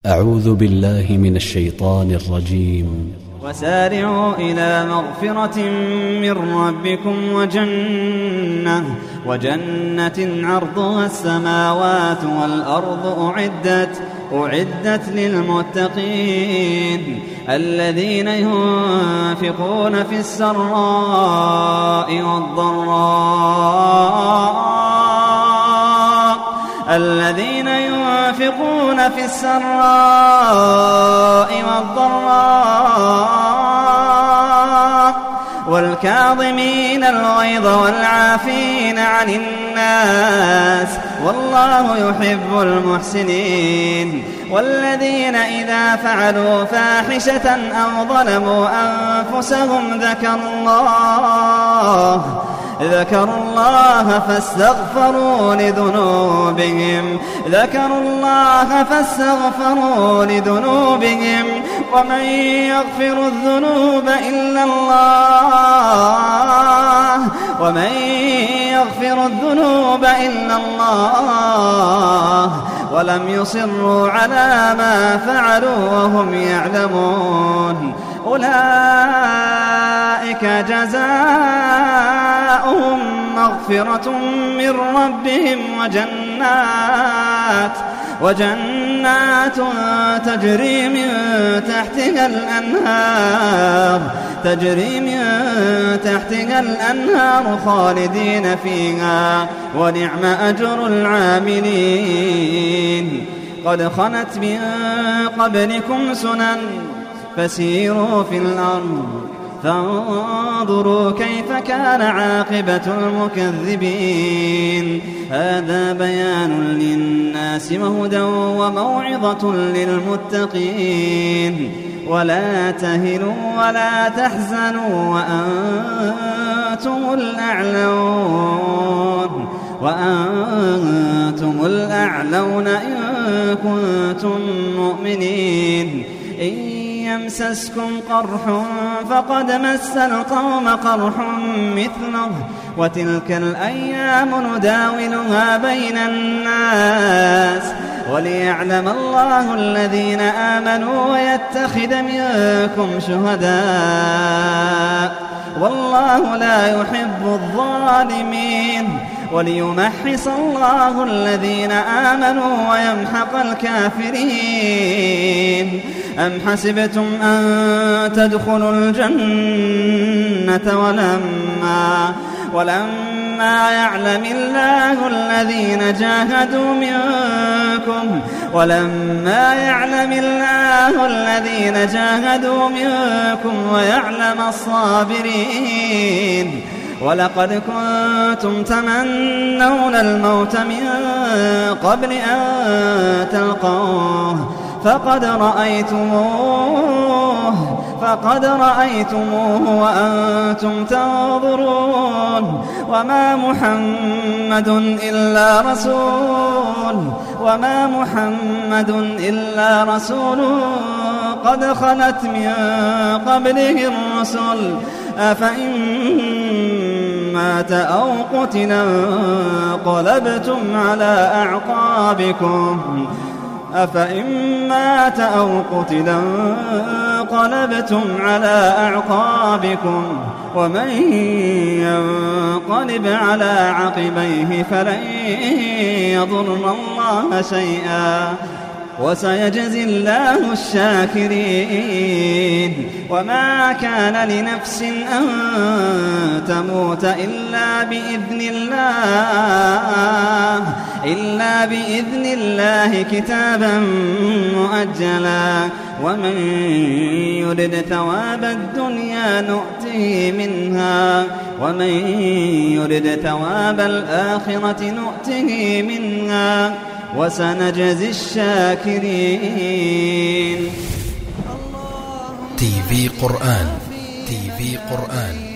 أعوذ بالله من الشيطان الرجيم. وسارعوا إلى مغفرة من ربكم وجنة عرضها السماوات والأرض أعدت للمتقين الذين ينفقون في السراء والضراء والكاظمين الغيظ والعافين عن الناس والله يحب المحسنين والذين إذا فعلوا فاحشة أو ظلموا أنفسهم ذكروا الله فاستغفروا لذنوبهم ومن يغفر الذنوب إلا الله ولم يصروا على ما فعلوا وهم يعلمون أولئك جزاؤهم مغفرة من ربهم وجنات تجري من تحتها الأنهار خالدين فيها ونعم أجر العاملين قد خلت من قبلكم سنن فسيروا في الأرض فانظروا كيف كان عاقبة المكذبين هذا بيان للناس وهدى وموعظة للمتقين ولا تهنوا ولا تحزنوا وأنتم الأعلون إن كنتم مؤمنين إن يمسسكم قرح فقد مس القوم قرح مثله وتلك الأيام نداولها بين الناس وليعلم الله الذين آمنوا ويتخذ منكم شهداء والله لا يحب الظالمين وليمحص الله الذين آمنوا ويمحق الكافرين أم حسبتم أن تدخلوا الجنة ولما يعلم الله الذين جاهدوا منكم ويعلم الصابرين ولقد كنتم تمنون الموت من قبل أن تلقوه فقد رأيتموه وأنتم تنظرون وما محمد إلا رسول قد خلت من قبله الرسل أفإن مات أو قتل انقلبتم على أعقابكم ومن ينقلب على عقبيه فلن يضر الله شيئا وسيجزي الله الشاكرين وما كان لنفس أن تموت إلا بإذن الله كتابا مؤجلا ومن يرد ثواب الدنيا نؤته منها ومن يرد ثواب الآخرة نؤته منها وسنجزي الشاكرين. TV قرآن